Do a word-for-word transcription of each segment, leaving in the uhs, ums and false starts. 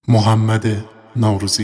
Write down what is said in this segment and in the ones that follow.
محمد نوروزی.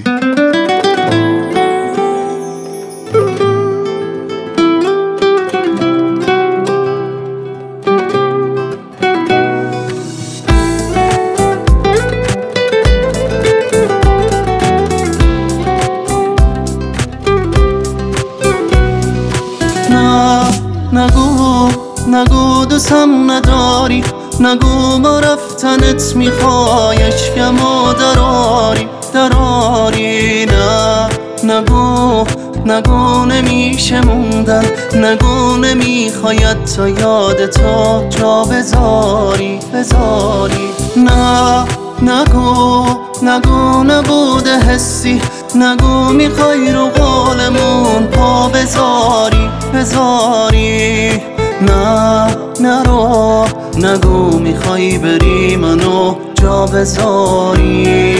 نگو نگو دوستم نداری، نگو با رفتنت میخوای عشقمو دراری دراری. نه نگو نگو نمیشه موندن، نگو نمیخواید تا یادتو جا بذاری بذاری. نه نگو نگو نبوده حسی، نگو میخوای رو قولمون پا بذاری بذاری. نه نرو نگو میخوای بری منو جا بذاری.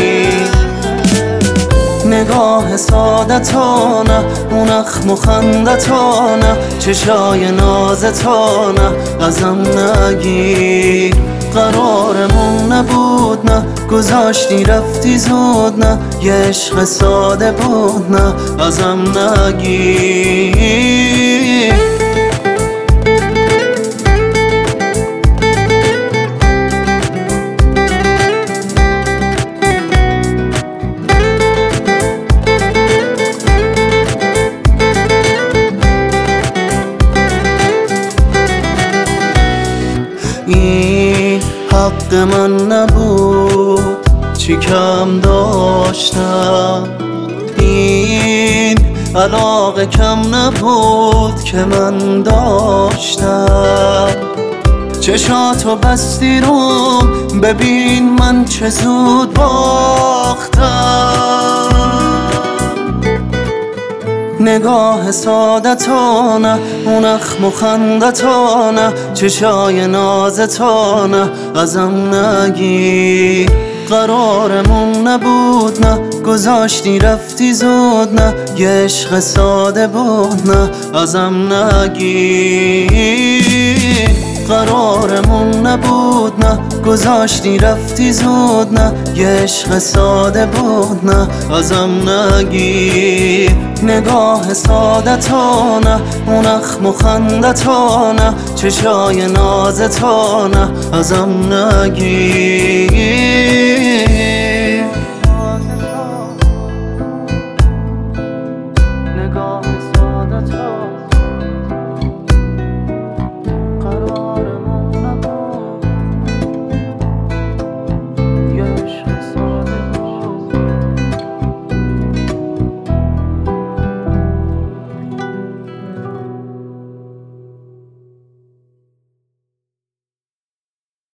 نگاه سادتانه، اون اخم و خندتانه، چشای نازتانه ازم نگیر. قرارمون نبود نه، گذاشتی رفتی زود نه، یه عشق ساده بود نه ازم نگیر. این حق من نبود چی کم داشتم، این علاقه کم نبود که من داشتم. چشاتو بستی روم ببین من چه زود باختم. نگاه سادتانه، اون اخم و خندتانه، چشای نازتانه ازم نگیر. قرارمون نبود نه، گذاشتی رفتی زود نه، یه عشق ساده بود نه ازم نگیر. قرارمون نبود نه، گذاشتی رفتی زود نه، یه عشق ساده بود نه ازم نگیر. نگاه سادتانه، اون اخم و خندتانه، چشای نازتانه ازم نگیر.